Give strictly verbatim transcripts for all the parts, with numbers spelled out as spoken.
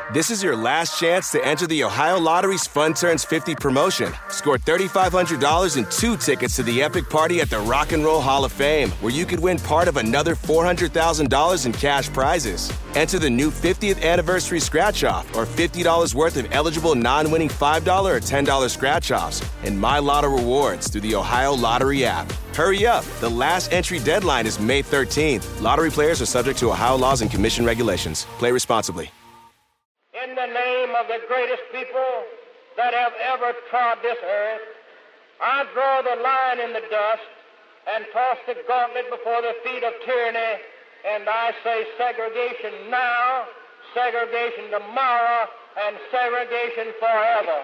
This is your last chance to enter the Ohio Lottery's Fun Turns fifty promotion. Score three thousand five hundred dollars and two tickets to the epic party at the Rock and Roll Hall of Fame, where you could win part of another four hundred thousand dollars in cash prizes. Enter the new fiftieth anniversary scratch-off or fifty dollars worth of eligible non-winning five dollars or ten dollars scratch-offs and My Lotto rewards through the Ohio Lottery app. Hurry up. The last entry deadline is May thirteenth. Lottery players are subject to Ohio laws and commission regulations. Play responsibly. In the name of the greatest people that have ever trod this earth, I draw the line in the dust and toss the gauntlet before the feet of tyranny, and I say segregation now, segregation tomorrow, and segregation forever.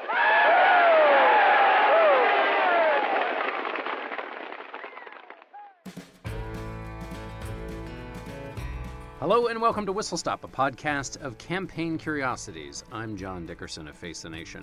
Hello and welcome to Whistle Stop, a podcast of campaign curiosities. I'm John Dickerson of Face the Nation.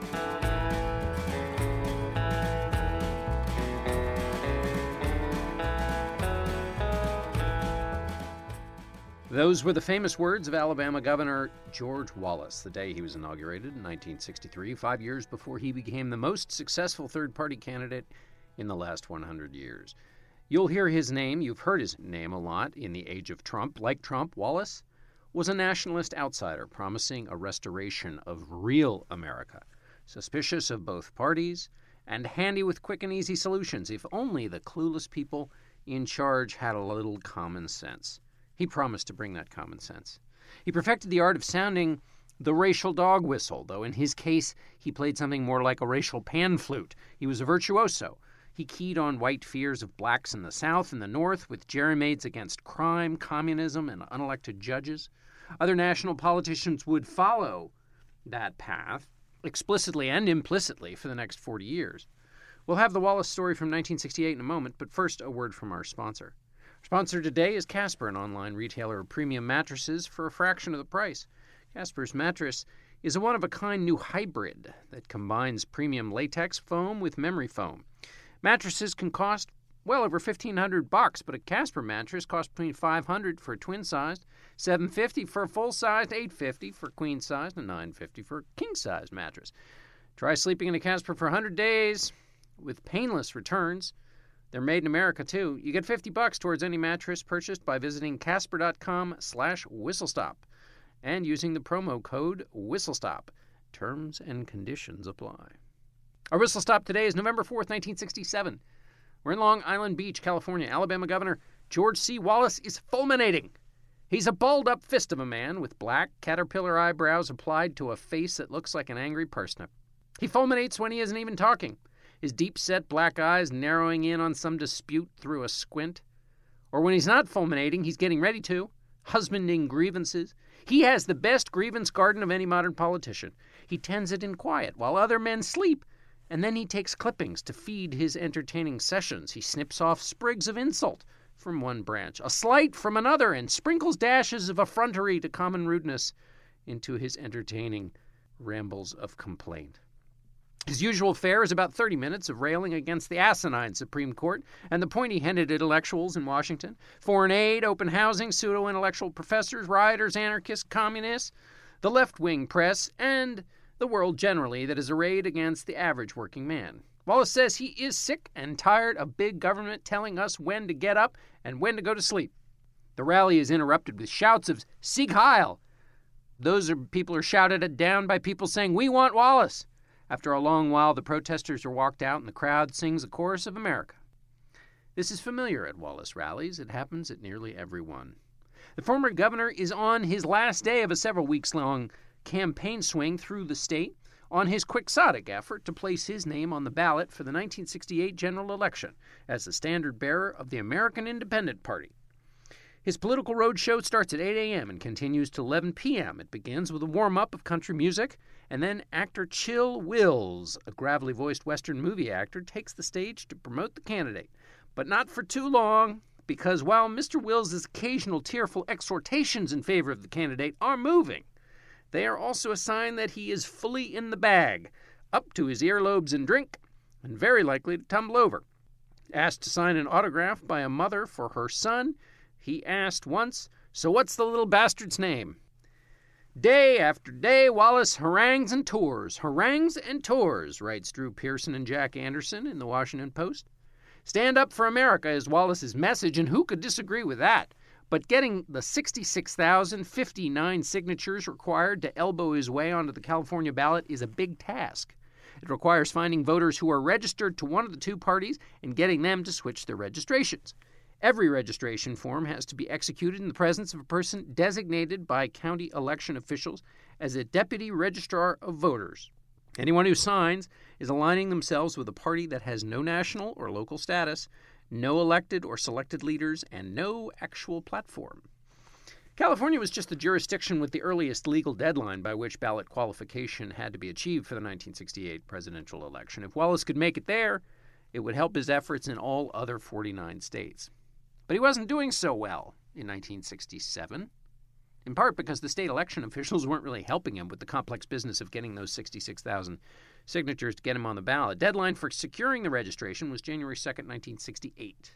Those were the famous words of Alabama Governor George Wallace the day he was inaugurated in nineteen sixty-three, five years before he became the most successful third-party candidate in the last one hundred years. You'll hear his name, you've heard his name a lot in the age of Trump. Like Trump, Wallace was a nationalist outsider promising a restoration of real America, suspicious of both parties and handy with quick and easy solutions, if only the clueless people in charge had a little common sense. He promised to bring that common sense. He perfected the art of sounding the racial dog whistle, though in his case he played something more like a racial pan flute. He was a virtuoso. He keyed on white fears of blacks in the South and the North with gerrymades against crime, communism, and unelected judges. Other national politicians would follow that path, explicitly and implicitly, for the next forty years. We'll have the Wallace story from nineteen sixty-eight in a moment, but first, a word from our sponsor. Our sponsor today is Casper, an online retailer of premium mattresses for a fraction of the price. Casper's mattress is a one-of-a-kind new hybrid that combines premium latex foam with memory foam. Mattresses can cost well over fifteen hundred bucks, but a Casper mattress costs between five hundred for a twin-sized, seven hundred fifty for a full-sized, eight hundred fifty for a queen-sized, and nine hundred fifty for a king-sized mattress. Try sleeping in a Casper for one hundred days with painless returns. They're made in America, too. You get fifty bucks towards any mattress purchased by visiting casper.com slash whistlestop and using the promo code whistlestop. Terms and conditions apply. Our Whistle Stop today is November fourth, nineteen sixty-seven. We're in Long Island Beach, California. Alabama Governor George C. Wallace is fulminating. He's a balled-up fist of a man with black caterpillar eyebrows applied to a face that looks like an angry parsnip. He fulminates when he isn't even talking, his deep-set black eyes narrowing in on some dispute through a squint. Or when he's not fulminating, he's getting ready to, husbanding grievances. He has the best grievance garden of any modern politician. He tends it in quiet while other men sleep. And then he takes clippings to feed his entertaining sessions. He snips off sprigs of insult from one branch, a slight from another, and sprinkles dashes of effrontery to common rudeness into his entertaining rambles of complaint. His usual fare is about thirty minutes of railing against the asinine Supreme Court and the pointy-headed intellectuals in Washington, foreign aid, open housing, pseudo-intellectual professors, rioters, anarchists, communists, the left-wing press, and the world generally that is arrayed against the average working man. Wallace says he is sick and tired of big government telling us when to get up and when to go to sleep. The rally is interrupted with shouts of Sieg Heil. Those are people are shouted down by people saying, "We want Wallace." After a long while, the protesters are walked out and the crowd sings a chorus of America. This is familiar at Wallace rallies. It happens at nearly every one. The former governor is on his last day of a several weeks-long campaign swing through the state on his quixotic effort to place his name on the ballot for the nineteen sixty-eight general election as the standard-bearer of the American Independent Party. His political roadshow starts at eight a.m. and continues till eleven p.m. It begins with a warm-up of country music, and then actor Chill Wills, a gravelly-voiced Western movie actor, takes the stage to promote the candidate. But not for too long, because while Mister Wills' occasional tearful exhortations in favor of the candidate are moving, they are also a sign that he is fully in the bag, up to his earlobes in drink, and very likely to tumble over. Asked to sign an autograph by a mother for her son, he asked once, "So what's the little bastard's name?" Day after day, Wallace harangues and tours, harangues and tours, writes Drew Pearson and Jack Anderson in the Washington Post. Stand up for America is Wallace's message, and who could disagree with that? But getting the sixty-six thousand fifty-nine signatures required to elbow his way onto the California ballot is a big task. It requires finding voters who are registered to one of the two parties and getting them to switch their registrations. Every registration form has to be executed in the presence of a person designated by county election officials as a deputy registrar of voters. Anyone who signs is aligning themselves with a party that has no national or local status, no elected or selected leaders, and no actual platform. California was just the jurisdiction with the earliest legal deadline by which ballot qualification had to be achieved for the nineteen sixty-eight presidential election. If Wallace could make it there, it would help his efforts in all other forty-nine states. But he wasn't doing so well in nineteen sixty-seven, in part because the state election officials weren't really helping him with the complex business of getting those sixty-six thousand signatures to get him on the ballot. Deadline for securing the registration was January second, nineteen sixty-eight.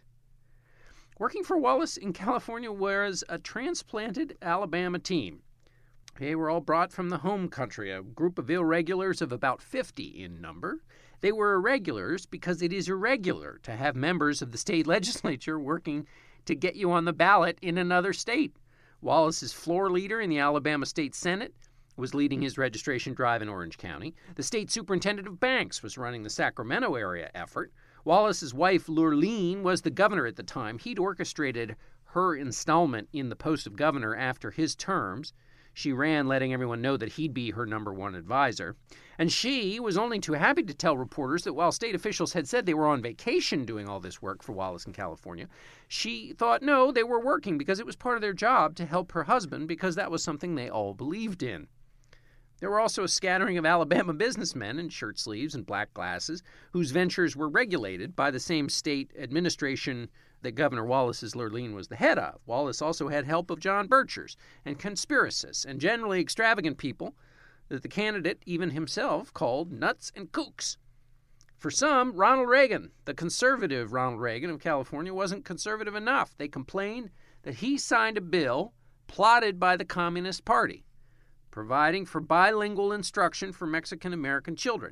Working for Wallace in California was a transplanted Alabama team. They were all brought from the home country, a group of irregulars of about fifty in number. They were irregulars because it is irregular to have members of the state legislature working to get you on the ballot in another state. Wallace's floor leader in the Alabama State Senate was leading his registration drive in Orange County. The state superintendent of banks was running the Sacramento area effort. Wallace's wife, Lurleen, was the governor at the time. He'd orchestrated her installment in the post of governor after his terms. She ran, letting everyone know that he'd be her number one advisor. And she was only too happy to tell reporters that while state officials had said they were on vacation doing all this work for Wallace in California, she thought, no, they were working because it was part of their job to help her husband because that was something they all believed in. There were also a scattering of Alabama businessmen in shirt sleeves and black glasses whose ventures were regulated by the same state administration that Governor Wallace's Lurleen was the head of. Wallace also had help of John Birchers and conspiracists and generally extravagant people that the candidate even himself called nuts and kooks. For some, Ronald Reagan, the conservative Ronald Reagan of California, wasn't conservative enough. They complained that he signed a bill plotted by the Communist Party, providing for bilingual instruction for Mexican-American children.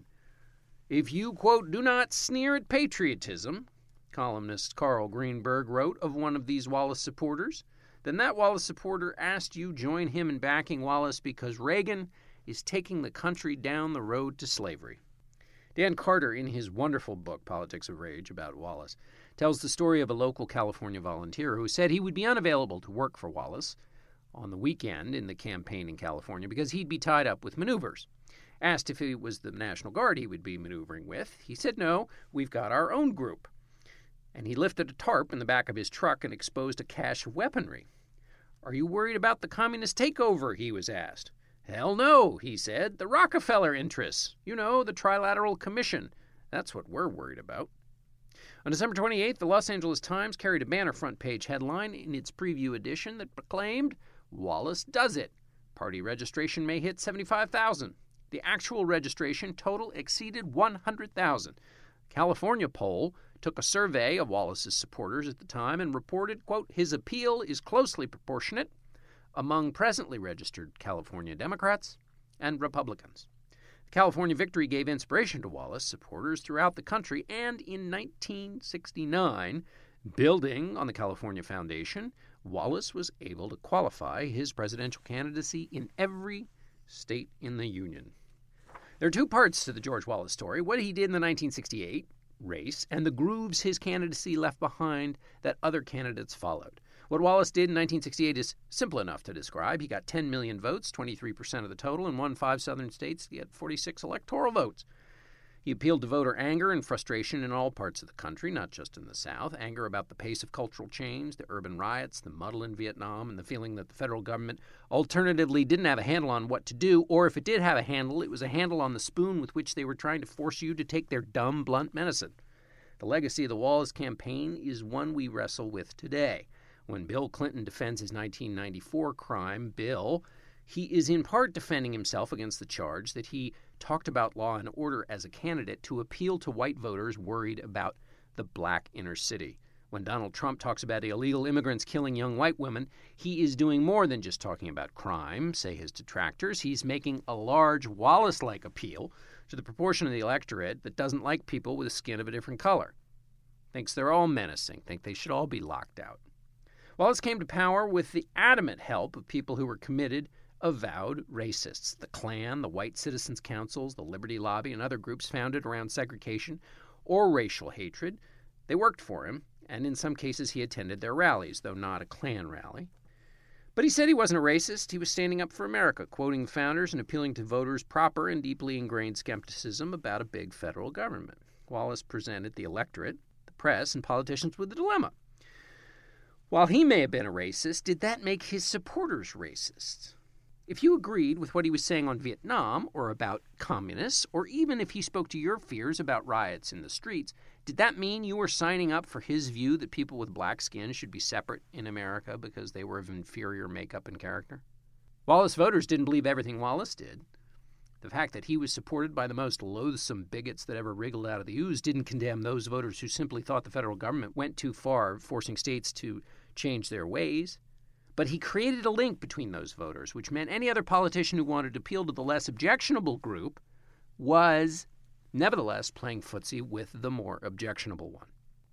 If you, quote, do not sneer at patriotism, columnist Carl Greenberg wrote of one of these Wallace supporters, then that Wallace supporter asked you join him in backing Wallace because Reagan is taking the country down the road to slavery. Dan Carter, in his wonderful book, Politics of Rage, about Wallace, tells the story of a local California volunteer who said he would be unavailable to work for Wallace on the weekend in the campaign in California because he'd be tied up with maneuvers. Asked if it was the National Guard he would be maneuvering with, he said, no, we've got our own group. And he lifted a tarp in the back of his truck and exposed a cache of weaponry. Are you worried about the communist takeover, he was asked. Hell no, he said. The Rockefeller interests. You know, the Trilateral Commission. That's what we're worried about. On December twenty-eighth, the Los Angeles Times carried a banner front page headline in its preview edition that proclaimed, Wallace does it. Party registration may hit seventy-five thousand. The actual registration total exceeded one hundred thousand. California poll took a survey of Wallace's supporters at the time and reported, quote, his appeal is closely proportionate among presently registered California Democrats and Republicans. The California victory gave inspiration to Wallace supporters throughout the country, and in nineteen sixty-nine, building on the California Foundation, Wallace was able to qualify his presidential candidacy in every state in the Union. There are two parts to the George Wallace story: what he did in the nineteen sixty-eight race and the grooves his candidacy left behind that other candidates followed. What Wallace did in nineteen sixty-eight is simple enough to describe. He got ten million votes, twenty-three percent of the total, and won five southern states. He had forty-six electoral votes. He appealed to voter anger and frustration in all parts of the country, not just in the South. Anger about the pace of cultural change, the urban riots, the muddle in Vietnam, and the feeling that the federal government alternatively didn't have a handle on what to do, or if it did have a handle, it was a handle on the spoon with which they were trying to force you to take their dumb, blunt medicine. The legacy of the Wallace campaign is one we wrestle with today. When Bill Clinton defends his nineteen ninety-four crime bill, he is in part defending himself against the charge that he talked about law and order as a candidate to appeal to white voters worried about the black inner city. When Donald Trump talks about illegal immigrants killing young white women, he is doing more than just talking about crime, say his detractors. He's making a large Wallace-like appeal to the proportion of the electorate that doesn't like people with a skin of a different color. Thinks they're all menacing, think they should all be locked out. Wallace came to power with the adamant help of people who were committed, avowed racists. The Klan, the White Citizens Councils, the Liberty Lobby, and other groups founded around segregation or racial hatred. They worked for him, and in some cases he attended their rallies, though not a Klan rally. But he said he wasn't a racist. He was standing up for America, quoting the founders and appealing to voters' proper and deeply ingrained skepticism about a big federal government. Wallace presented the electorate, the press, and politicians with a dilemma. While he may have been a racist, did that make his supporters racist? If you agreed with what he was saying on Vietnam or about communists, or even if he spoke to your fears about riots in the streets, did that mean you were signing up for his view that people with black skin should be separate in America because they were of inferior makeup and character? Wallace voters didn't believe everything Wallace did. The fact that he was supported by the most loathsome bigots that ever wriggled out of the ooze didn't condemn those voters who simply thought the federal government went too far, forcing states to change their ways. But he created a link between those voters, which meant any other politician who wanted to appeal to the less objectionable group was, nevertheless, playing footsie with the more objectionable one.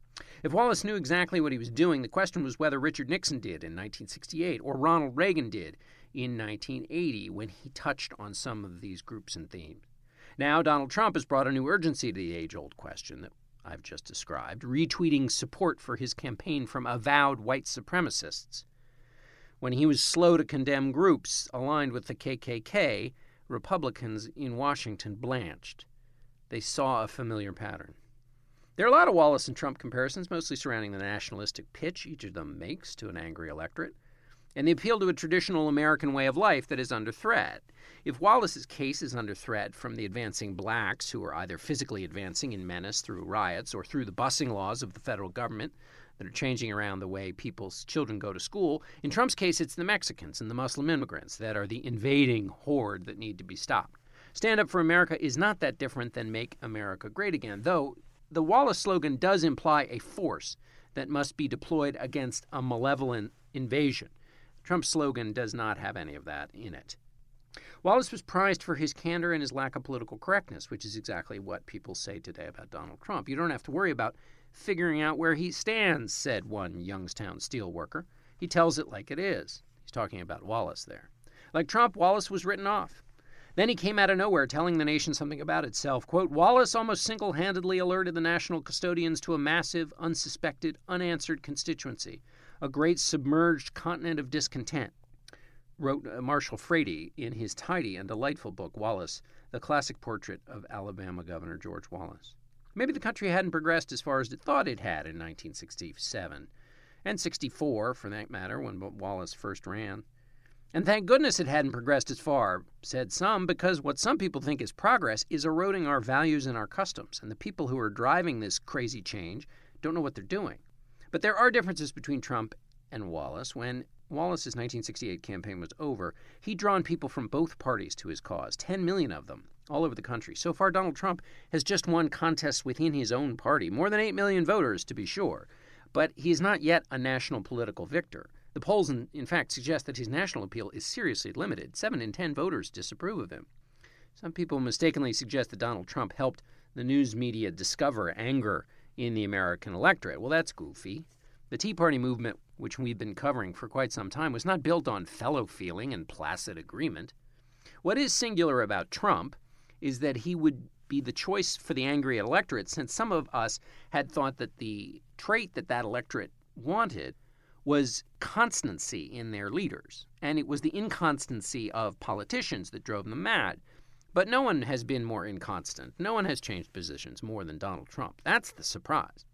If Wallace knew exactly what he was doing, the question was whether Richard Nixon did in nineteen sixty-eight or Ronald Reagan did in nineteen eighty when he touched on some of these groups and themes. Now, Donald Trump has brought a new urgency to the age-old question that I've just described, retweeting support for his campaign from avowed white supremacists. When he was slow to condemn groups aligned with the K K K, Republicans in Washington blanched. They saw a familiar pattern. There are a lot of Wallace and Trump comparisons, mostly surrounding the nationalistic pitch each of them makes to an angry electorate, and the appeal to a traditional American way of life that is under threat. If Wallace's case is under threat from the advancing blacks, who are either physically advancing in menace through riots or through the busing laws of the federal government that are changing around the way people's children go to school, in Trump's case it's the Mexicans and the Muslim immigrants that are the invading horde that need to be stopped. Stand Up for America is not that different than Make America Great Again, though the Wallace slogan does imply a force that must be deployed against a malevolent invasion. Trump's slogan does not have any of that in it. Wallace was prized for his candor and his lack of political correctness, which is exactly what people say today about Donald Trump. You don't have to worry about figuring out where he stands, said one Youngstown steel worker. He tells it like it is. He's talking about Wallace there. Like Trump, Wallace was written off. Then he came out of nowhere telling the nation something about itself. Quote, Wallace almost single-handedly alerted the national custodians to a massive, unsuspected, unanswered constituency, a great submerged continent of discontent, wrote Marshall Frady in his tidy and delightful book, Wallace, the classic portrait of Alabama Governor George Wallace. Maybe the country hadn't progressed as far as it thought it had in nineteen sixty-seven, and sixty-four, for that matter, when Wallace first ran. And thank goodness it hadn't progressed as far, said some, because what some people think is progress is eroding our values and our customs, and the people who are driving this crazy change don't know what they're doing. But there are differences between Trump and Wallace. When Wallace's nineteen sixty-eight campaign was over, he'd drawn people from both parties to his cause, ten million of them, all over the country. So far, Donald Trump has just won contests within his own party, more than eight million voters, to be sure. But he is not yet a national political victor. The polls, in, in fact, suggest that his national appeal is seriously limited. Seven in ten voters disapprove of him. Some people mistakenly suggest that Donald Trump helped the news media discover anger in the American electorate. Well, that's goofy. The Tea Party movement, which we've been covering for quite some time, was not built on fellow feeling and placid agreement. What is singular about Trump is that he would be the choice for the angry electorate, since some of us had thought that the trait that that electorate wanted was constancy in their leaders, and it was the inconstancy of politicians that drove them mad. But no one has been more inconstant. No one has changed positions more than Donald Trump. That's the surprise.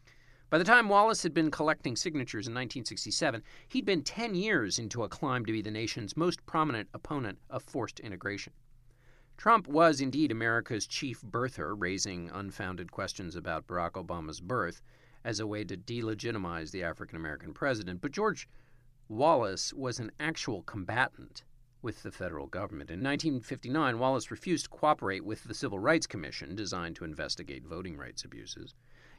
By the time Wallace had been collecting signatures in nineteen sixty-seven, he'd been ten years into a climb to be the nation's most prominent opponent of forced integration. Trump was indeed America's chief birther, raising unfounded questions about Barack Obama's birth as a way to delegitimize the African-American president. But George Wallace was an actual combatant with the federal government. In nineteen fifty-nine, Wallace refused to cooperate with the Civil Rights Commission, designed to investigate voting rights abuses.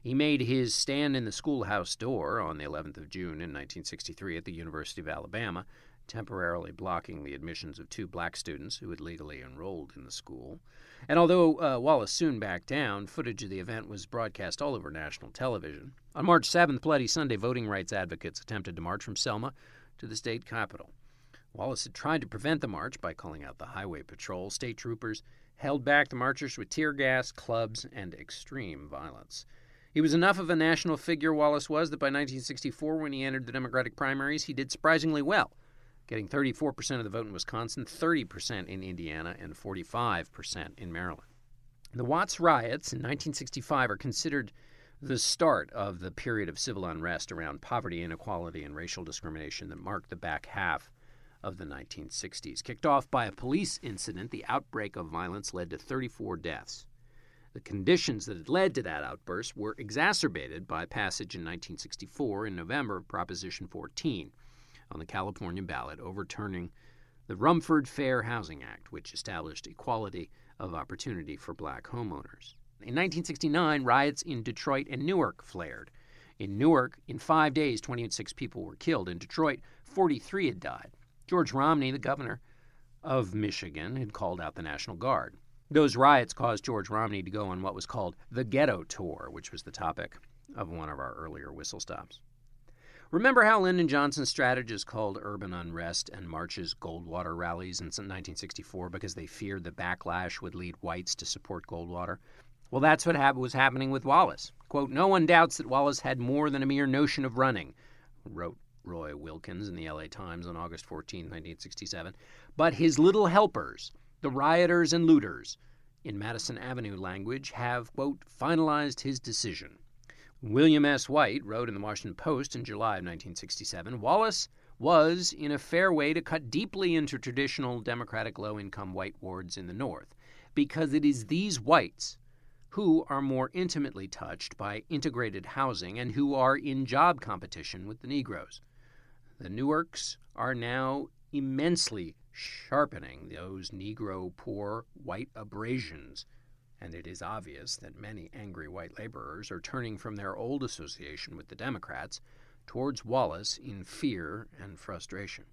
He made his stand in the schoolhouse door on the eleventh of June in nineteen sixty-three at the University of Alabama, temporarily blocking the admissions of two black students who had legally enrolled in the school. And although uh, Wallace soon backed down, footage of the event was broadcast all over national television. On March seventh, Bloody Sunday, voting rights advocates attempted to march from Selma to the state capitol. Wallace had tried to prevent the march by calling out the highway patrol. State troopers held back the marchers with tear gas, clubs, and extreme violence. He was enough of a national figure, Wallace was, that by nineteen sixty-four, when he entered the Democratic primaries, he did surprisingly well, getting thirty-four percent of the vote in Wisconsin, thirty percent in Indiana, and forty-five percent in Maryland. The Watts riots in nineteen sixty-five are considered the start of the period of civil unrest around poverty, inequality, and racial discrimination that marked the back half of the nineteen sixties. Kicked off by a police incident, the outbreak of violence led to thirty-four deaths. The conditions that had led to that outburst were exacerbated by passage in nineteen sixty-four in November of Proposition fourteen on the California ballot, overturning the Rumford Fair Housing Act, which established equality of opportunity for black homeowners. In nineteen sixty-nine, riots in Detroit and Newark flared. In Newark, in five days, twenty-six people were killed. In Detroit, forty-three had died. George Romney, the governor of Michigan, had called out the National Guard. Those riots caused George Romney to go on what was called the Ghetto Tour, which was the topic of one of our earlier whistle stops. Remember how Lyndon Johnson's strategists called urban unrest and marches Goldwater rallies in nineteen sixty-four because they feared the backlash would lead whites to support Goldwater? Well, that's what ha- was happening with Wallace. Quote, "No one doubts that Wallace had more than a mere notion of running," wrote Roy Wilkins in the L A Times on August fourteenth, nineteen sixty-seven. But his little helpers, the rioters and looters, in Madison Avenue language, have, quote, finalized his decision. William S. White wrote in the Washington Post in July of nineteen sixty-seven, Wallace was in a fair way to cut deeply into traditional Democratic low-income white wards in the North, because it is these whites who are more intimately touched by integrated housing and who are in job competition with the Negroes. The Newarks are now immensely sharpening those Negro poor white abrasions, and it is obvious that many angry white laborers are turning from their old association with the Democrats towards Wallace in fear and frustration.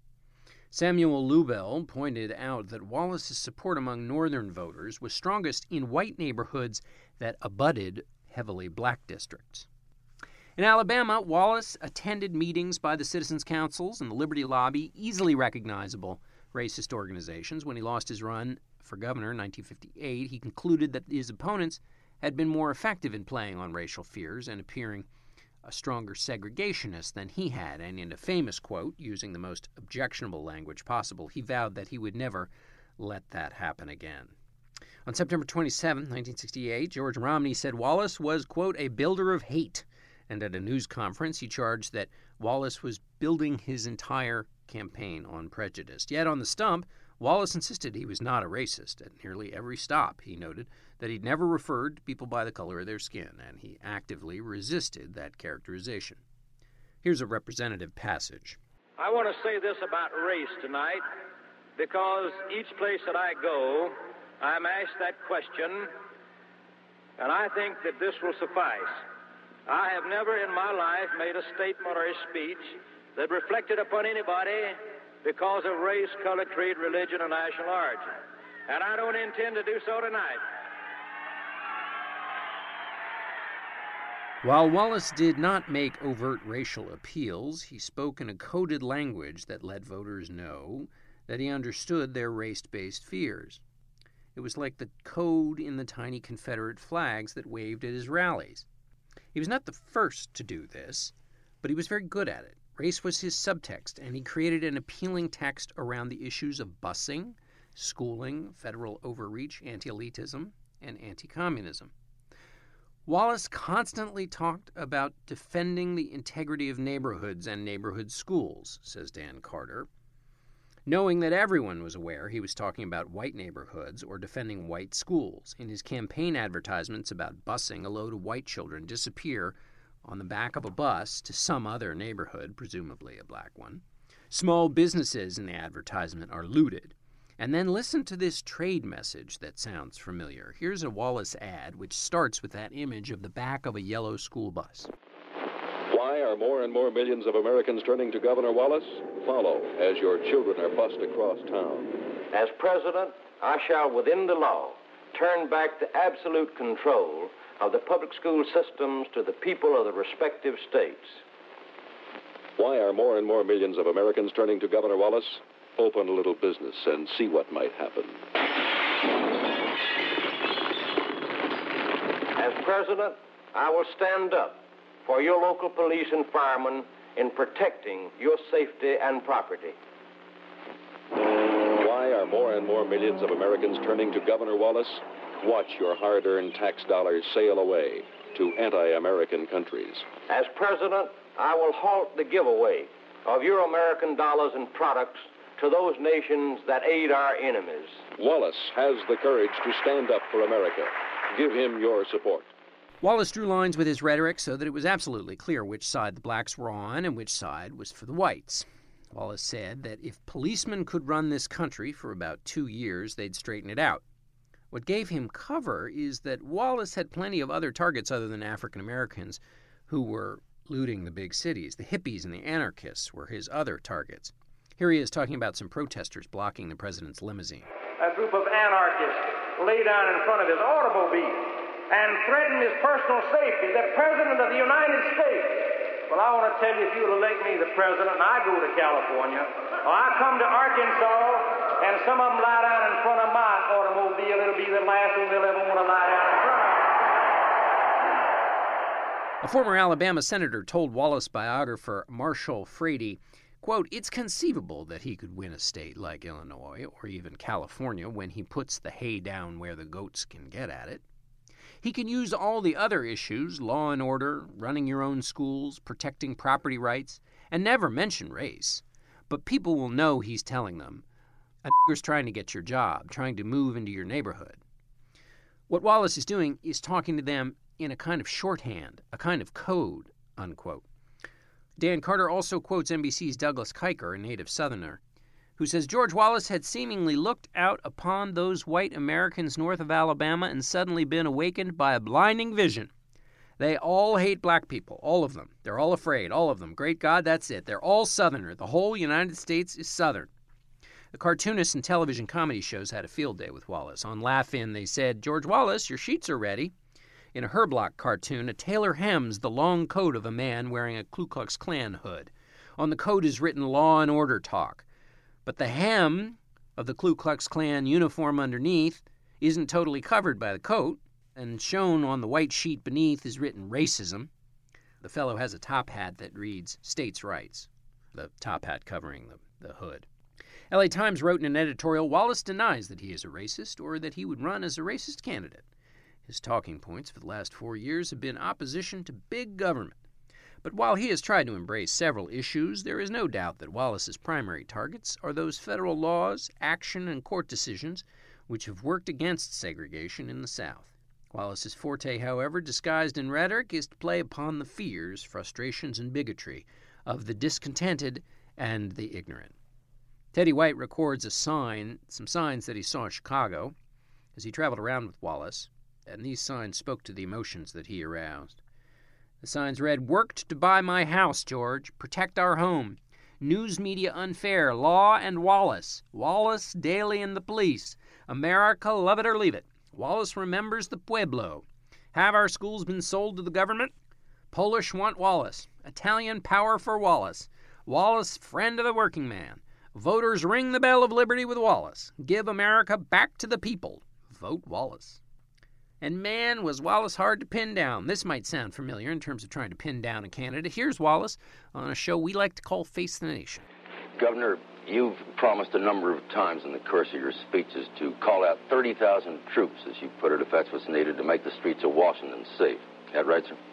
Samuel Lubell pointed out that Wallace's support among Northern voters was strongest in white neighborhoods that abutted heavily black districts. In Alabama, Wallace attended meetings by the Citizens Councils and the Liberty Lobby, easily recognizable racist organizations. When he lost his run for governor in nineteen fifty-eight, he concluded that his opponents had been more effective in playing on racial fears and appearing a stronger segregationist than he had, and in a famous quote, using the most objectionable language possible, he vowed that he would never let that happen again. On September twenty-seventh, nineteen sixty-eight, George Romney said Wallace was, quote, a builder of hate, and at a news conference he charged that Wallace was building his entire campaign on prejudice. Yet on the stump, Wallace insisted he was not a racist. At nearly every stop, he noted that he'd never referred to people by the color of their skin, and he actively resisted that characterization. Here's a representative passage. I want to say this about race tonight, because each place that I go, I'm asked that question, and I think that this will suffice. I have never in my life made a statement or a speech that reflected upon anybody because of race, color, creed, religion, or national origin. And I don't intend to do so tonight. While Wallace did not make overt racial appeals, he spoke in a coded language that let voters know that he understood their race-based fears. It was like the code in the tiny Confederate flags that waved at his rallies. He was not the first to do this, but he was very good at it. Race was his subtext, and he created an appealing text around the issues of busing, schooling, federal overreach, anti-elitism, and anti-communism. Wallace constantly talked about defending the integrity of neighborhoods and neighborhood schools, says Dan Carter, knowing that everyone was aware he was talking about white neighborhoods or defending white schools. In his campaign advertisements about busing, a load of white children disappear on the back of a bus to some other neighborhood, presumably a black one. Small businesses in the advertisement are looted. And then listen to this trade message that sounds familiar. Here's a Wallace ad, which starts with that image of the back of a yellow school bus. Why are more and more millions of Americans turning to Governor Wallace? Follow as your children are bused across town. As president, I shall, within the law, turn back the absolute control of the public school systems to the people of the respective states. Why are more and more millions of Americans turning to Governor Wallace? Open a little business and see what might happen. As president, I will stand up for your local police and firemen in protecting your safety and property. Why are more and more millions of Americans turning to Governor Wallace? Watch your hard-earned tax dollars sail away to anti-American countries. As president, I will halt the giveaway of your American dollars and products to those nations that aid our enemies. Wallace has the courage to stand up for America. Give him your support. Wallace drew lines with his rhetoric so that it was absolutely clear which side the blacks were on and which side was for the whites. Wallace said that if policemen could run this country for about two years, they'd straighten it out. What gave him cover is that Wallace had plenty of other targets other than African Americans who were looting the big cities. The hippies and the anarchists were his other targets. Here he is talking about some protesters blocking the president's limousine. A group of anarchists lay down in front of his automobile and threatened his personal safety, the President of the United States. Well, I want to tell you, if you'll elect me the president and I go to California, or I come to Arkansas and some of them lie down in front of my automobile, it'll be the last one they'll ever want to lie down in front of. A former Alabama senator told Wallace biographer Marshall Frady, quote, "It's conceivable that he could win a state like Illinois or even California when he puts the hay down where the goats can get at it. He can use all the other issues, law and order, running your own schools, protecting property rights, and never mention race. But people will know he's telling them, a nigger's trying to get your job, trying to move into your neighborhood." What Wallace is doing is talking to them in a kind of shorthand, a kind of code, unquote. Dan Carter also quotes N B C's Douglas Kuiker, a native Southerner, who says George Wallace had seemingly looked out upon those white Americans north of Alabama and suddenly been awakened by a blinding vision. They all hate black people, all of them. They're all afraid, all of them. Great God, that's it. They're all Southerner. The whole United States is Southern. The cartoonists and television comedy shows had a field day with Wallace. On Laugh-In, they said, "George Wallace, your sheets are ready." In a Herblock cartoon, a tailor hems the long coat of a man wearing a Ku Klux Klan hood. On the coat is written Law and Order Talk. But the hem of the Ku Klux Klan uniform underneath isn't totally covered by the coat, and shown on the white sheet beneath is written Racism. The fellow has a top hat that reads States' Rights, the top hat covering the, the hood. L A Times wrote in an editorial, Wallace denies that he is a racist or that he would run as a racist candidate. His talking points for the last four years have been opposition to big government. But while he has tried to embrace several issues, there is no doubt that Wallace's primary targets are those federal laws, action, and court decisions which have worked against segregation in the South. Wallace's forte, however, disguised in rhetoric, is to play upon the fears, frustrations, and bigotry of the discontented and the ignorant. Teddy White records a sign, some signs that he saw in Chicago as he traveled around with Wallace, and these signs spoke to the emotions that he aroused. The signs read, "Worked to buy my house, George. Protect our home. News media unfair. Law and Wallace. Wallace, Daly, and the police. America, love it or leave it. Wallace remembers the Pueblo. Have our schools been sold to the government? Polish want Wallace. Italian power for Wallace. Wallace, friend of the working man. Voters ring the bell of liberty with Wallace. Give America back to the people. Vote Wallace." And man, was Wallace hard to pin down. This might sound familiar in terms of trying to pin down a candidate. Here's Wallace on a show we like to call Face the Nation. Governor, you've promised a number of times in the course of your speeches to call out thirty thousand troops, as you put it, if that's what's needed to make the streets of Washington safe. Is that right, sir?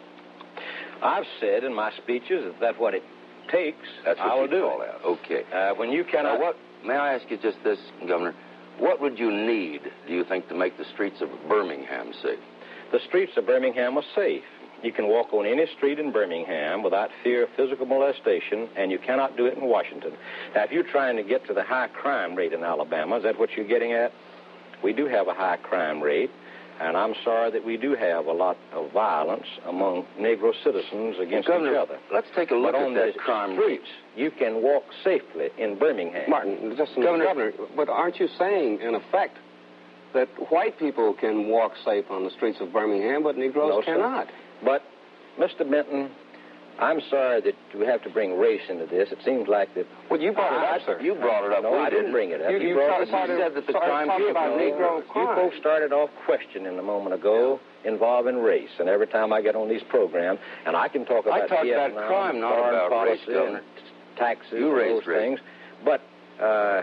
I've said in my speeches that that's what it takes. That's what I will you do call it. out. Okay. Uh, when you cannot... Now, what, may I ask you just this, Governor? What would you need, do you think, to make the streets of Birmingham safe? The streets of Birmingham are safe. You can walk on any street in Birmingham without fear of physical molestation, and you cannot do it in Washington. Now, if you're trying to get to the high crime rate in Alabama, is that what you're getting at? We do have a high crime rate, and I'm sorry that we do have a lot of violence among Negro citizens against Governor, each other. Let's take a look but at on that the crime streets, rate. you can walk safely in Birmingham. Martin, just Governor, Governor, but aren't you saying, in effect, that white people can walk safe on the streets of Birmingham, but Negroes No, sir. cannot? But, Mister Benton, I'm sorry that we have to bring race into this. It seems like that... Well, you brought I, it up, sir. You brought it up. No, we I didn't bring it up. You, You you, brought it started, up. You said that the started crime talking about people- Negro You crime. folks started off questioning a moment ago involving race, and every time I get on these programs, and I can talk I about talked about Vietnam, crime, not foreign about race, policy, Governor. and taxes, You and raised those race. things. But uh,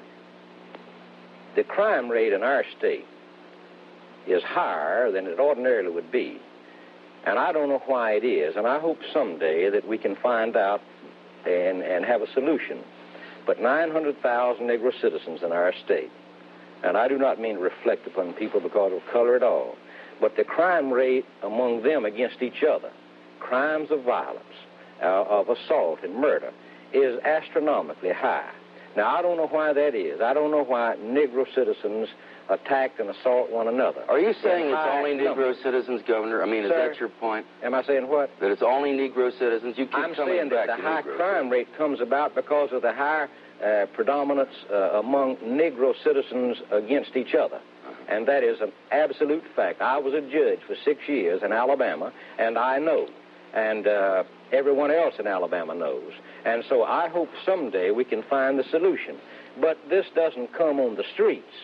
the crime rate in our state is higher than it ordinarily would be. And I don't know why it is, and I hope someday that we can find out and, and have a solution. But nine hundred thousand Negro citizens in our state, and I do not mean to reflect upon people because of color at all, but the crime rate among them against each other, crimes of violence, uh, of assault and murder, is astronomically high. Now, I don't know why that is. I don't know why Negro citizens attack and assault one another. Are you saying In it's high only numbers. Negro citizens, Governor? I mean, is Sir? that your point? Am I saying what? That it's only Negro citizens? You keep I'm coming saying back that the to high Negro crime citizens. rate comes about because of the high uh, predominance uh, among Negro citizens against each other. And that is an absolute fact. I was a judge for six years in Alabama, and I know. And uh, everyone else in Alabama knows. And so I hope someday we can find the solution. But this doesn't come on the streets.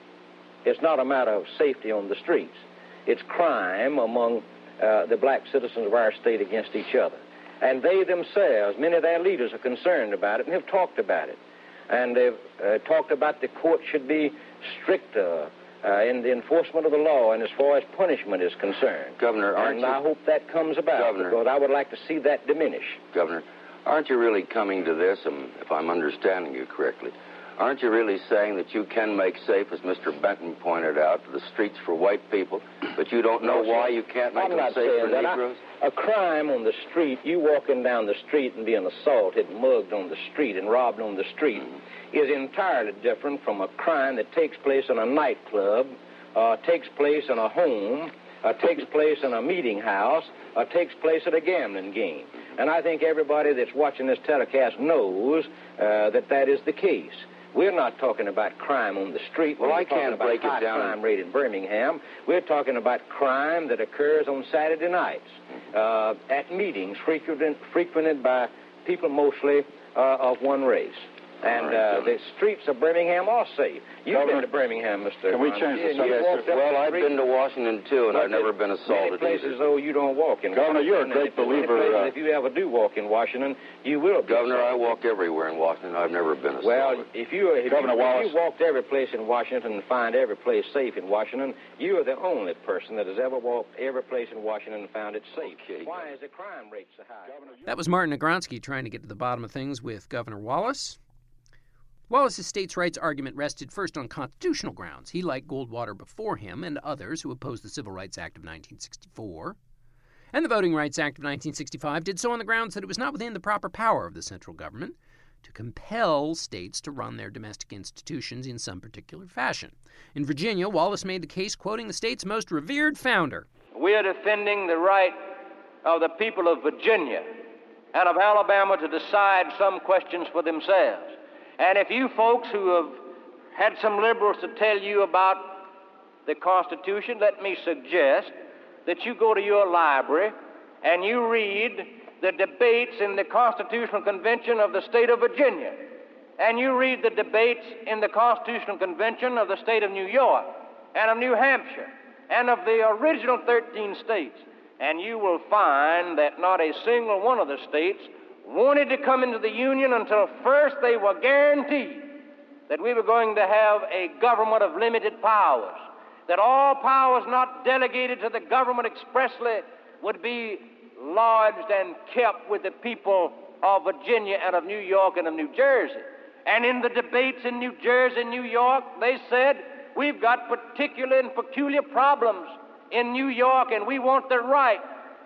It's not a matter of safety on the streets. It's crime among uh, the black citizens of our state against each other. And they themselves, many of their leaders are concerned about it and have talked about it. And they've uh, talked about the court should be stricter uh, in the enforcement of the law and as far as punishment is concerned. Governor, aren't and you... I hope that comes about, Governor. because I would like to see that diminish. Governor, aren't you really coming to this, um, if I'm understanding you correctly, aren't you really saying that you can make safe, as Mister Benton pointed out, the streets for white people, but you don't know No, why sir. you can't make I'm them not safe saying for that. I- Negroes? a crime on the street, you walking down the street and being assaulted, mugged on the street, and robbed on the street, is entirely different from a crime that takes place in a nightclub, uh, takes place in a home, uh, takes place in a meeting house, uh, takes place at a gambling game. And I think everybody that's watching this telecast knows uh, that that is the case. We're not talking about crime on the street. Well, We're I talking can't about break it high down. crime rate in Birmingham. We're talking about crime that occurs on Saturday nights uh, at meetings frequented, frequented by people mostly uh, of one race. And All right, uh, the streets of Birmingham are safe. You've Governor, been to Birmingham, Mister can we Ron, change the and you subject? walked up Well, the I've street. been to Washington, too, and But I've never there's been assaulted many places, either. though, you don't walk in Governor, you're a Washington. great And if there's many believer, places, uh, if you ever do walk in Washington, you will be Governor, I assaulted. walk everywhere in Washington. I've never been assaulted. Well, if you, if, Governor you, if Wallace. you walked every place in Washington and find every place safe in Washington, you are the only person that has ever walked every place in Washington and found it safe. Okay, Why is the crime rate so high? That was Martin Negronsky trying to get to the bottom of things with Governor Wallace. Wallace's states' rights argument rested first on constitutional grounds. He, like Goldwater before him and others who opposed the Civil Rights Act of nineteen sixty-four, and the Voting Rights Act of nineteen sixty-five, did so on the grounds that it was not within the proper power of the central government to compel states to run their domestic institutions in some particular fashion. In Virginia, Wallace made the case quoting the state's most revered founder. We are defending the right of the people of Virginia and of Alabama to decide some questions for themselves. And if you folks who have had some liberals to tell you about the Constitution, let me suggest that you go to your library and you read the debates in the Constitutional Convention of the state of Virginia, and you read the debates in the Constitutional Convention of the state of New York and of New Hampshire and of the original thirteen states, and you will find that not a single one of the states wanted to come into the Union until first they were guaranteed that we were going to have a government of limited powers, that all powers not delegated to the government expressly would be lodged and kept with the people of Virginia and of New York and of New Jersey. And in the debates in New Jersey and New York, they said, we've got particular and peculiar problems in New York, and we want the right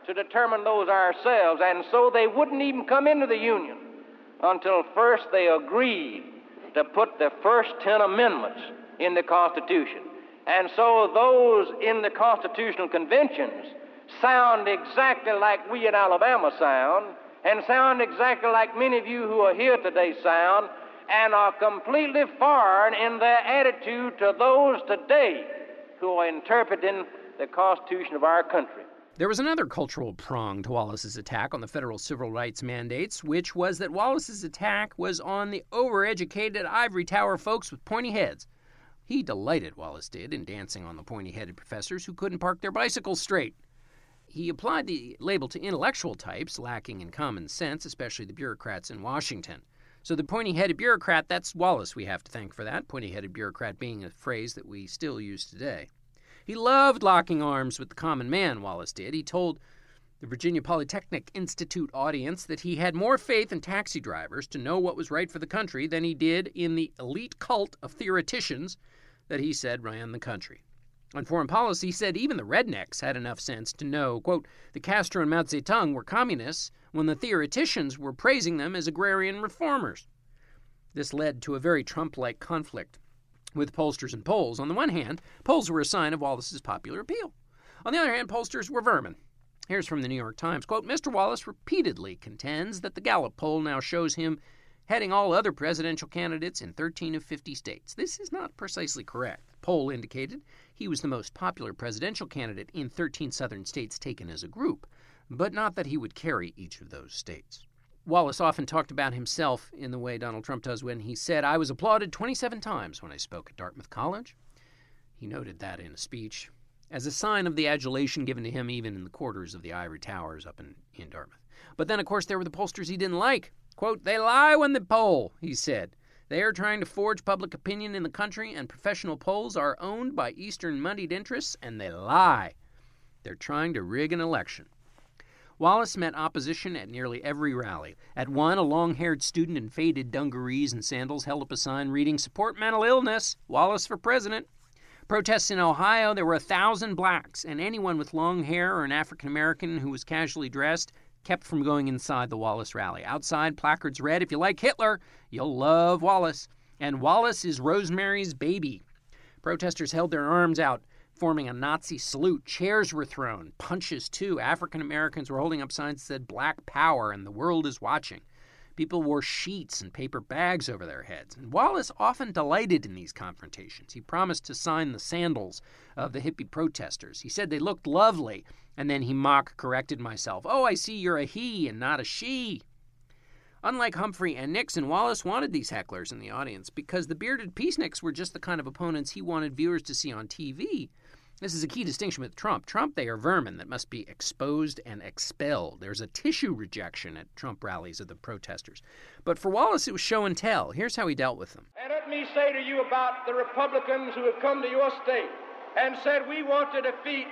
to determine those ourselves, and so they wouldn't even come into the Union until first they agreed to put the first ten amendments in the Constitution. And so those in the constitutional conventions sound exactly like we in Alabama sound, and sound exactly like many of you who are here today sound, and are completely foreign in their attitude to those today who are interpreting the Constitution of our country. There was another cultural prong to Wallace's attack on the federal civil rights mandates, which was that Wallace's attack was on the overeducated ivory tower folks with pointy heads. He delighted, Wallace did, in dancing on the pointy-headed professors who couldn't park their bicycles straight. He applied the label to intellectual types lacking in common sense, especially the bureaucrats in Washington. So the pointy-headed bureaucrat, that's Wallace we have to thank for that, pointy-headed bureaucrat being a phrase that we still use today. He loved locking arms with the common man, Wallace did. He told the Virginia Polytechnic Institute audience that he had more faith in taxi drivers to know what was right for the country than he did in the elite cult of theoreticians that he said ran the country. On foreign policy, he said even the rednecks had enough sense to know, quote, the Castro and Mao Zedong were communists when the theoreticians were praising them as agrarian reformers. This led to a very Trump-like conflict with pollsters and polls. On the one hand, polls were a sign of Wallace's popular appeal. On the other hand, pollsters were vermin. Here's from the New York Times, quote, Mister Wallace repeatedly contends that the Gallup poll now shows him heading all other presidential candidates in thirteen of fifty states. This is not precisely correct. The poll indicated he was the most popular presidential candidate in thirteen southern states taken as a group, but not that he would carry each of those states. Wallace often talked about himself in the way Donald Trump does when he said, I was applauded twenty-seven times when I spoke at Dartmouth College. He noted that in a speech as a sign of the adulation given to him even in the quarters of the ivory towers up in, in Dartmouth. But then, of course, there were the pollsters he didn't like. Quote, they lie when they poll, he said. They are trying to forge public opinion in the country, and professional polls are owned by Eastern moneyed interests, and they lie. They're trying to rig an election. Wallace met opposition at nearly every rally. At one, a long-haired student in faded dungarees and sandals held up a sign reading, Support mental illness, Wallace for president. Protests in Ohio, there were a thousand blacks, and anyone with long hair or an African-American who was casually dressed kept from going inside the Wallace rally. Outside, placards read, if you like Hitler, you'll love Wallace. And Wallace is Rosemary's baby. Protesters held their arms out, forming a Nazi salute. Chairs were thrown. Punches, too. African Americans were holding up signs that said Black Power and the world is watching. People wore sheets and paper bags over their heads. And Wallace often delighted in these confrontations. He promised to sign the sandals of the hippie protesters. He said they looked lovely, and then he mock-corrected myself. Oh, I see you're a he and not a she. Unlike Humphrey and Nixon, Wallace wanted these hecklers in the audience because the bearded peaceniks were just the kind of opponents he wanted viewers to see on T V. This is a key distinction with Trump. Trump, they are vermin that must be exposed and expelled. There's a tissue rejection at Trump rallies of the protesters. But for Wallace, it was show and tell. Here's how he dealt with them. And let me say to you about the Republicans who have come to your state and said, we want to defeat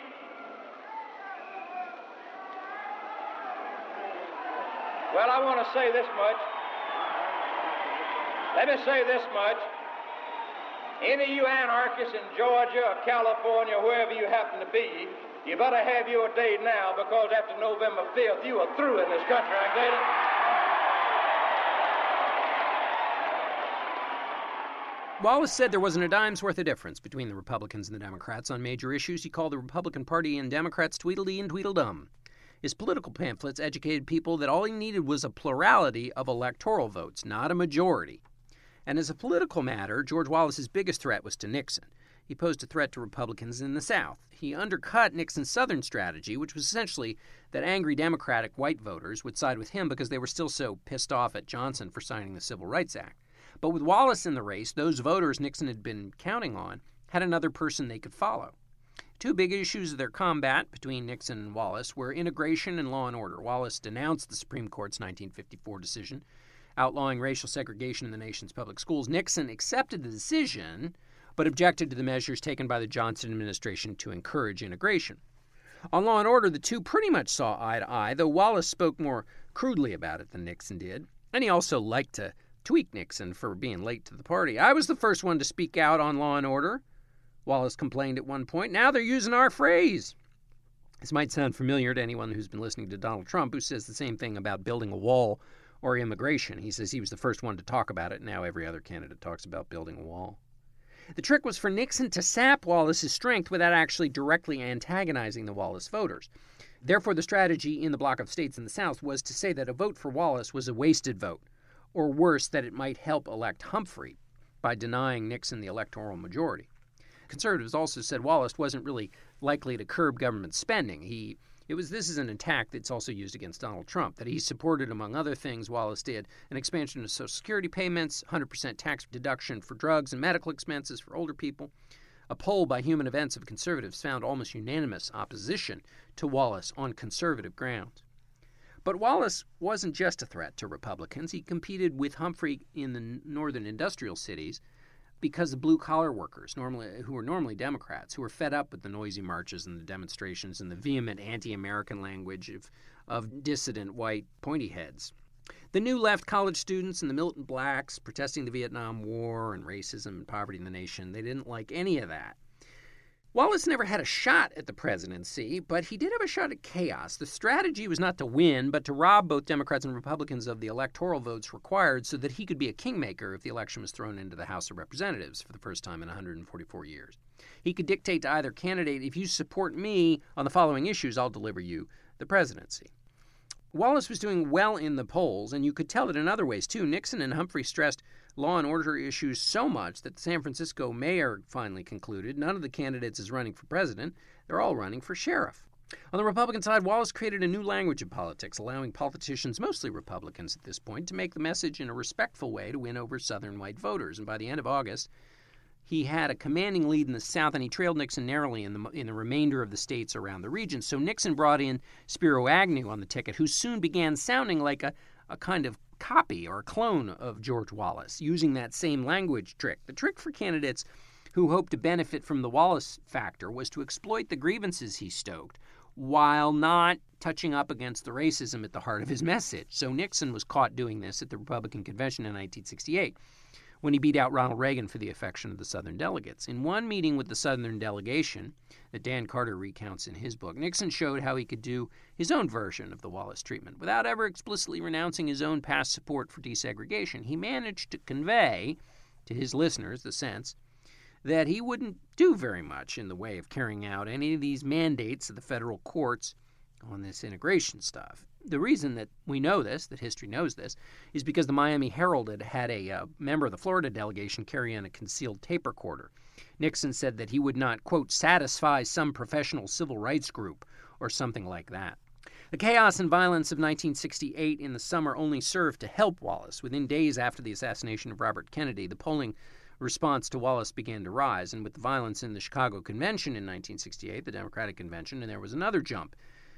Well, I want to say this much. Let me say this much. Any of you anarchists in Georgia or California, wherever you happen to be, you better have your day now, because after November fifth, you are through in this country, I get it? Wallace said there wasn't a dime's worth of difference between the Republicans and the Democrats on major issues. He called the Republican Party and Democrats Tweedledee and Tweedledum. His political pamphlets educated people that all he needed was a plurality of electoral votes, not a majority. And as a political matter, George Wallace's biggest threat was to Nixon. He posed a threat to Republicans in the South. He undercut Nixon's Southern strategy, which was essentially that angry Democratic white voters would side with him because they were still so pissed off at Johnson for signing the Civil Rights Act. But with Wallace in the race, those voters Nixon had been counting on had another person they could follow. Two big issues of their combat between Nixon and Wallace were integration and law and order. Wallace denounced the Supreme Court's nineteen fifty-four decision outlawing racial segregation in the nation's public schools. Nixon accepted the decision, but objected to the measures taken by the Johnson administration to encourage integration. On law and order, the two pretty much saw eye to eye, though Wallace spoke more crudely about it than Nixon did, and he also liked to tweak Nixon for being late to the party. I was the first one to speak out on law and order, Wallace complained at one point. Now they're using our phrase. This might sound familiar to anyone who's been listening to Donald Trump, who says the same thing about building a wall or immigration. He says he was the first one to talk about it. Now every other candidate talks about building a wall. The trick was for Nixon to sap Wallace's strength without actually directly antagonizing the Wallace voters. Therefore, the strategy in the bloc of states in the South was to say that a vote for Wallace was a wasted vote, or worse, that it might help elect Humphrey by denying Nixon the electoral majority. Conservatives also said Wallace wasn't really likely to curb government spending. He, it was this is an attack that's also used against Donald Trump, that he supported, among other things, Wallace did, an expansion of Social Security payments, one hundred percent tax deduction for drugs and medical expenses for older people. A poll by Human Events of conservatives found almost unanimous opposition to Wallace on conservative grounds. But Wallace wasn't just a threat to Republicans. He competed with Humphrey in the northern industrial cities because the blue-collar workers, normally who were normally Democrats, who were fed up with the noisy marches and the demonstrations and the vehement anti-American language of, of dissident white pointy heads. The new left college students and the militant blacks protesting the Vietnam War and racism and poverty in the nation, they didn't like any of that. Wallace never had a shot at the presidency, but he did have a shot at chaos. The strategy was not to win, but to rob both Democrats and Republicans of the electoral votes required so that he could be a kingmaker if the election was thrown into the House of Representatives for the first time in one hundred forty-four years. He could dictate to either candidate, if you support me on the following issues, I'll deliver you the presidency. Wallace was doing well in the polls, and you could tell it in other ways, too. Nixon and Humphrey stressed law and order issues so much that the San Francisco mayor finally concluded none of the candidates is running for president. They're all running for sheriff. On the Republican side, Wallace created a new language of politics, allowing politicians, mostly Republicans at this point, to make the message in a respectful way to win over Southern white voters. And by the end of August, he had a commanding lead in the South, and he trailed Nixon narrowly in the in the remainder of the states around the region. So Nixon brought in Spiro Agnew on the ticket, who soon began sounding like a, a kind of copy or a clone of George Wallace, using that same language trick. The trick for candidates who hoped to benefit from the Wallace factor was to exploit the grievances he stoked while not touching up against the racism at the heart of his message. So Nixon was caught doing this at the Republican convention in nineteen sixty-eight. When he beat out Ronald Reagan for the affection of the Southern delegates. In one meeting with the Southern delegation that Dan Carter recounts in his book, Nixon showed how he could do his own version of the Wallace treatment. Without ever explicitly renouncing his own past support for desegregation, he managed to convey to his listeners the sense that he wouldn't do very much in the way of carrying out any of these mandates of the federal courts on this integration stuff. The reason that we know this, that history knows this, is because the Miami Herald had had a uh, member of the Florida delegation carry in a concealed tape recorder. Nixon said that he would not, quote, satisfy some professional civil rights group or something like that. The chaos and violence of nineteen sixty-eight in the summer only served to help Wallace. Within days after the assassination of Robert Kennedy, the polling response to Wallace began to rise, and with the violence in the Chicago Convention in nineteen sixty-eight, the Democratic Convention, and there was another jump.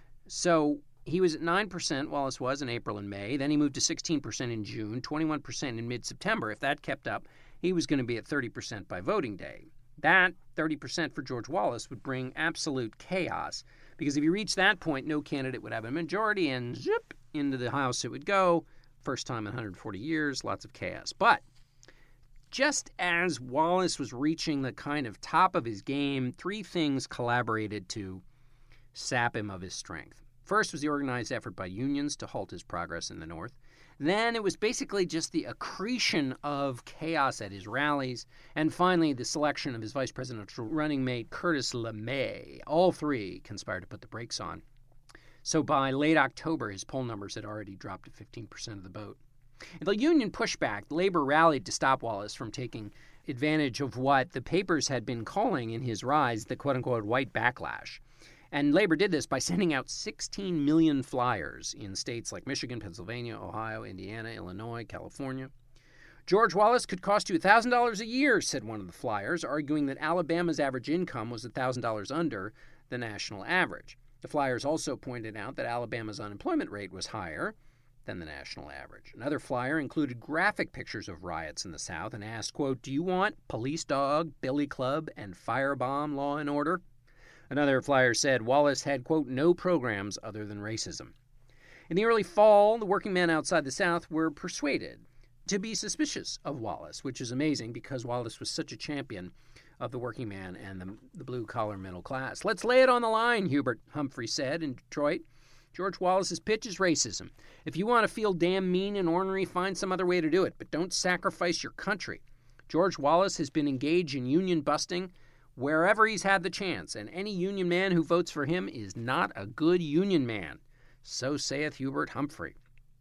So he was at nine percent, Wallace was, in April and May. Then he moved to sixteen percent in June, twenty-one percent in mid-September. If that kept up, he was going to be at thirty percent by voting day. That, thirty percent for George Wallace, would bring absolute chaos, because if you reach that point, no candidate would have a majority, and zip, into the House it would go. First time in one hundred forty years, lots of chaos. But just as Wallace was reaching the kind of top of his game, three things collaborated to sap him of his strength. First was the organized effort by unions to halt his progress in the North. Then it was basically just the accretion of chaos at his rallies. And finally, the selection of his vice presidential running mate, Curtis LeMay. All three conspired to put the brakes on. So by late October, his poll numbers had already dropped to fifteen percent of the vote. In the union pushback, Labor rallied to stop Wallace from taking advantage of what the papers had been calling in his rise the quote-unquote white backlash. And Labor did this by sending out sixteen million flyers in states like Michigan, Pennsylvania, Ohio, Indiana, Illinois, California. George Wallace could cost you one thousand dollars a year, said one of the flyers, arguing that Alabama's average income was one thousand dollars under the national average. The flyers also pointed out that Alabama's unemployment rate was higher than the national average. Another flyer included graphic pictures of riots in the South and asked, quote, "Do you want police dog, billy club, and firebomb law and order?" Another flyer said Wallace had, quote, "no programs other than racism." In the early fall, the working men outside the South were persuaded to be suspicious of Wallace, which is amazing because Wallace was such a champion of the working man and the, the blue-collar middle class. Let's lay it on the line, Hubert Humphrey said in Detroit. George Wallace's pitch is racism. If you want to feel damn mean and ornery, find some other way to do it, but don't sacrifice your country. George Wallace has been engaged in union busting wherever he's had the chance, and any union man who votes for him is not a good union man. So saith Hubert Humphrey.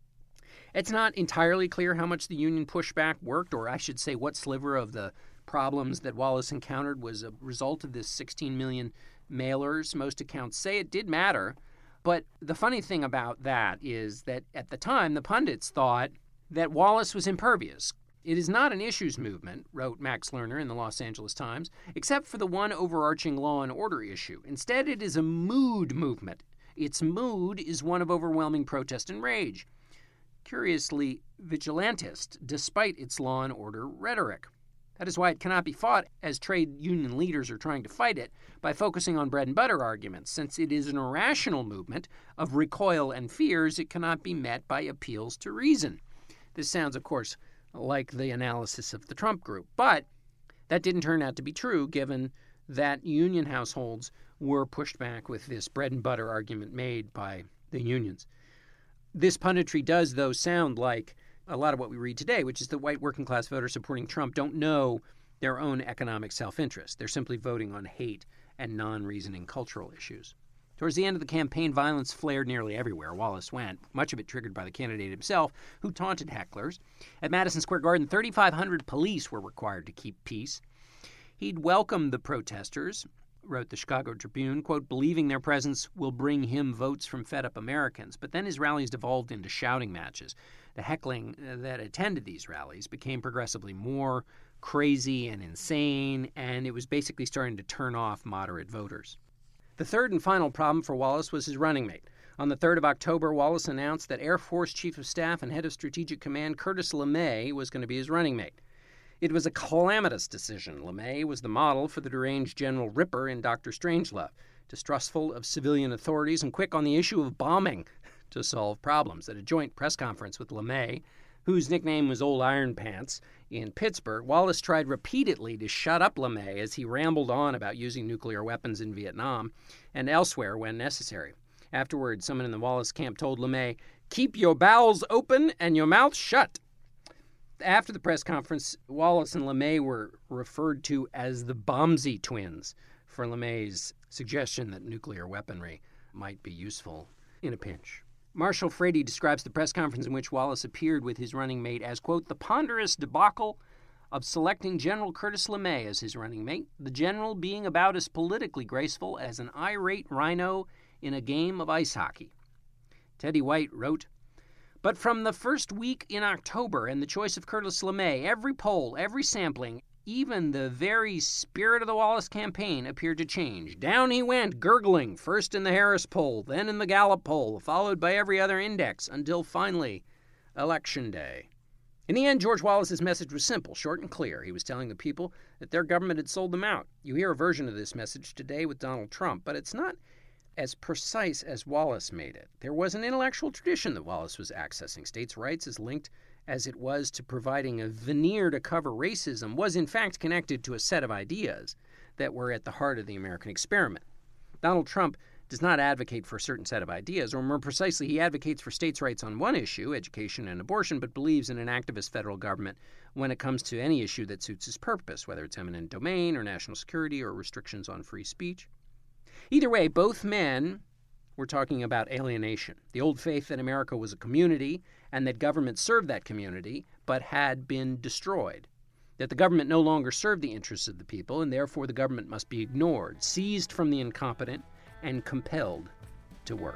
It's not entirely clear how much the union pushback worked, or I should say what sliver of the problems that Wallace encountered was a result of this sixteen million mailers. Most accounts say it did matter. But the funny thing about that is that at the time, the pundits thought that Wallace was impervious. It is not an issues movement, wrote Max Lerner in the Los Angeles Times, except for the one overarching law and order issue. Instead, it is a mood movement. Its mood is one of overwhelming protest and rage. Curiously vigilantist, despite its law and order rhetoric. That is why it cannot be fought, as trade union leaders are trying to fight it, by focusing on bread and butter arguments. Since it is an irrational movement of recoil and fears, it cannot be met by appeals to reason. This sounds, of course, like the analysis of the Trump group, but that didn't turn out to be true, given that union households were pushed back with this bread and butter argument made by the unions. This punditry does, though, sound like a lot of what we read today, which is that white working class voters supporting Trump don't know their own economic self-interest. They're simply voting on hate and non-reasoning cultural issues. Towards the end of the campaign, violence flared nearly everywhere Wallace went, much of it triggered by the candidate himself, who taunted hecklers. At Madison Square Garden, thirty-five hundred police were required to keep peace. He'd welcomed the protesters, wrote the Chicago Tribune, quote, believing their presence will bring him votes from fed-up Americans. But then his rallies devolved into shouting matches. The heckling that attended these rallies became progressively more crazy and insane, and it was basically starting to turn off moderate voters. The third and final problem for Wallace was his running mate. On the third of October, Wallace announced that Air Force Chief of Staff and Head of Strategic Command Curtis LeMay was going to be his running mate. It was a calamitous decision. LeMay was the model for the deranged General Ripper in Doctor Strangelove, distrustful of civilian authorities and quick on the issue of bombing to solve problems. At a joint press conference with LeMay, whose nickname was Old Iron Pants, in Pittsburgh, Wallace tried repeatedly to shut up LeMay as he rambled on about using nuclear weapons in Vietnam and elsewhere when necessary. Afterward, someone in the Wallace camp told LeMay, "Keep your bowels open and your mouth shut." After the press conference, Wallace and LeMay were referred to as the Bombsy twins for LeMay's suggestion that nuclear weaponry might be useful in a pinch. Marshall Frady describes the press conference in which Wallace appeared with his running mate as, quote, the ponderous debacle of selecting General Curtis LeMay as his running mate, the general being about as politically graceful as an irate rhino in a game of ice hockey. Teddy White wrote, but from the first week in October and the choice of Curtis LeMay, every poll, every sampling, even the very spirit of the Wallace campaign appeared to change. Down he went, gurgling, first in the Harris poll, then in the Gallup poll, followed by every other index, until finally, Election Day. In the end, George Wallace's message was simple, short and clear. He was telling the people that their government had sold them out. You hear a version of this message today with Donald Trump, but it's not as precise as Wallace made it. There was an intellectual tradition that Wallace was accessing. States' rights, as linked as it was to providing a veneer to cover racism, was in fact connected to a set of ideas that were at the heart of the American experiment. Donald Trump does not advocate for a certain set of ideas, or more precisely, he advocates for states' rights on one issue, education and abortion, but believes in an activist federal government when it comes to any issue that suits his purpose, whether it's eminent domain or national security or restrictions on free speech. Either way, both men were talking about alienation, the old faith that America was a community and that government served that community but had been destroyed, that the government no longer served the interests of the people and therefore the government must be ignored, seized from the incompetent, and compelled to work.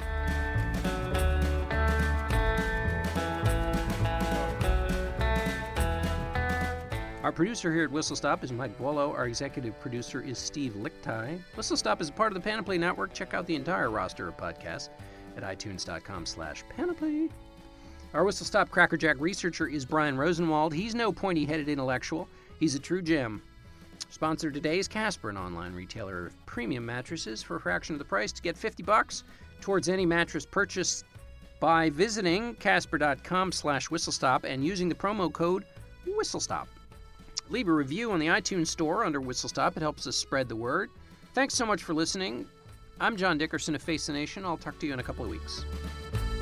Our producer here at Whistle Stop is Mike Buolo. Our executive producer is Steve Lichtai. Whistle Stop is a part of the Panoply Network. Check out the entire roster of podcasts at itunes.com slash panoply. Our Whistle Stop Crackerjack researcher is Brian Rosenwald. He's no pointy-headed intellectual. He's a true gem. Sponsor today is Casper, an online retailer of premium mattresses for a fraction of the price. To get fifty bucks towards any mattress purchase by visiting casper.com slash whistlestop and using the promo code whistlestop. Leave a review on the iTunes Store under Whistle Stop. It helps us spread the word. Thanks so much for listening. I'm John Dickerson of Face the Nation. I'll talk to you in a couple of weeks.